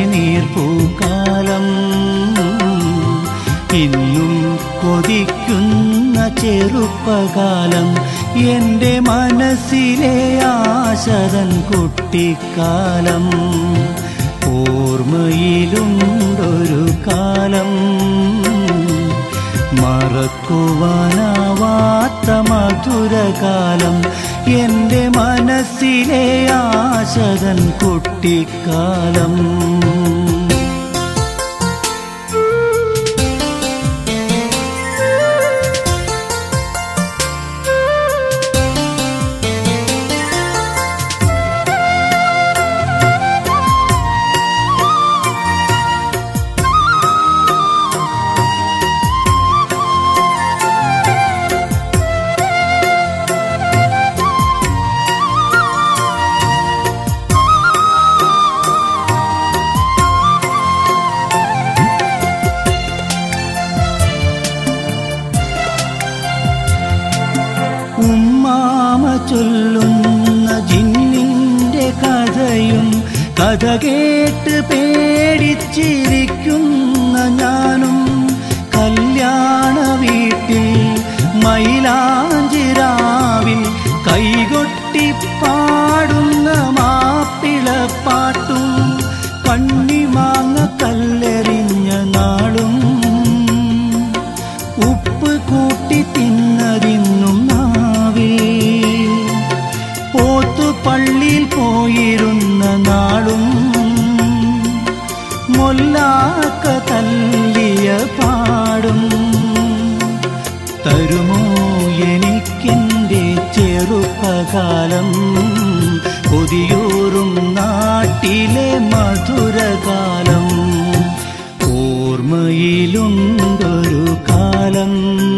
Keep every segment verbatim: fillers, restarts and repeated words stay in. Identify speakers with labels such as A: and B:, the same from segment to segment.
A: പനിനീർപ്പൂക്കാലം ഇന്നും കൊതിക്കുന്ന ചെറുപ്പകാലം എൻ്റെ മനസ്സിലെ ആശതൻ കുട്ടിക്കാലം ഓർമ്മയിലുണ്ടൊരു കാലം മറക്കുവാനാവാത്ത മധുരകാലം എൻ്റെ മനസ്സിലെ ആശതൻ കുട്ടിക്കാലം ഉമ്മാമ ചൊല്ലുന്ന ജിന്നിൻ്റെ കഥയും കഥ കേട്ട് പേടിച്ചിരിക്കുന്ന ഞാനും കല്യാണ വീട്ടിൽ മൈലാഞ്ചിരാവിൽ കൈകൊട്ടി പാടുന്ന മാപ്പിളപ്പാട്ടും കണ്ണിമാങ്ങ കല്ലെറിഞ്ഞ നാളും ഉപ്പ് കൂട്ടി തിന്നതിന്നും പോത്തുപള്ളിയിൽ പോയിരുന്ന നാളും മൊല്ലാക്ക തല്ലിയ പാടും തരുമോ എനിക്കെൻ്റെ ചെറുപ്പകാലം കൊതിയൂറും നാട്ടിലെ മധുരകാലം ഓർമ്മയിലുണ്ടൊരു കാലം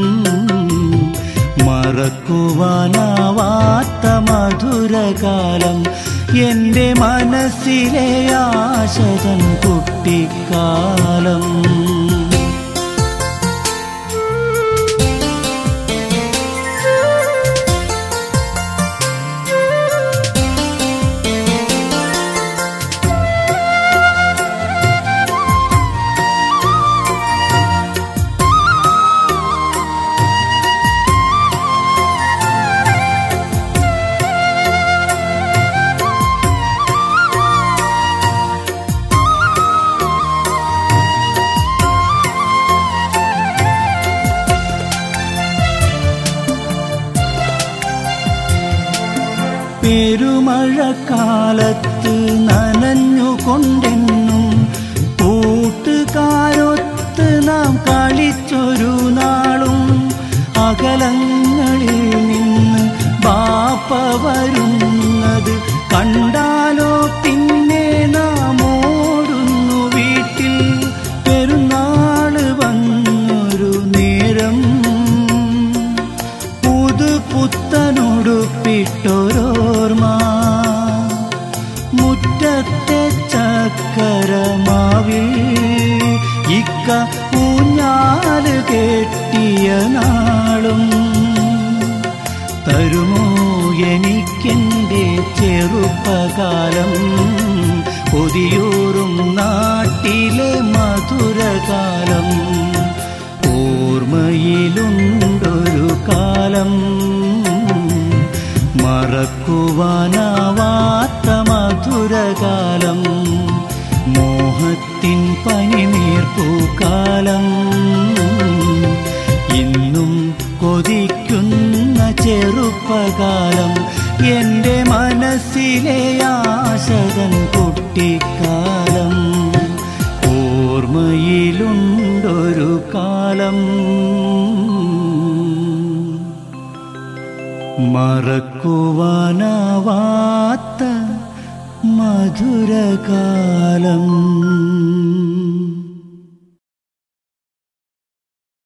A: മറക്കുവാനാവാത്ത മധുരകാലം എൻ്റെ മനസ്സിലെ ആശതൻ കുട്ടിക്കാലം പെരുമഴക്കാലത്ത് നനഞ്ഞുകൊണ്ടെന്നും കൂട്ടുകാരൊത്ത് നാം കളിച്ചൊരു നാളും അകലങ്ങളിൽ നിന്ന് ബാപ്പ വരുന്നത് കണ്ടാലോ പിന്നെ നാം ഓടുന്നു വീട്ടിൽ പെരുന്നാള് വന്നൊരു നേരം പുതുപുത്തനുടുപ്പിട്ടൊരോർമ്മ മുറ്റത്തെ ചക്കരമാവിൽ ഇക്ക ഊഞ്ഞാല് കെട്ടിയ നാളും തരുമോ എനിക്കെൻ്റെ ചെറുപ്പകാലം കൊതിയൂറും നാട്ടിലെ മധുരകാലം ഓർമ്മയിലുണ്ടൊരു കാലം മറക്കുവാനാവാത്ത മധുരകാലം മോഹത്തിൻ പനിനീർപ്പൂക്കാലം ഇന്നും കൊതിക്കുന്ന ചെറുപ്പകാലം എൻ്റെ മനസ്സിലെ ആശതൻ കുട്ടിക്കാലം ഓർമ്മയിലുണ്ടൊരു കാലം മറക്കുവാനാവാത്ത മധുരകാലം.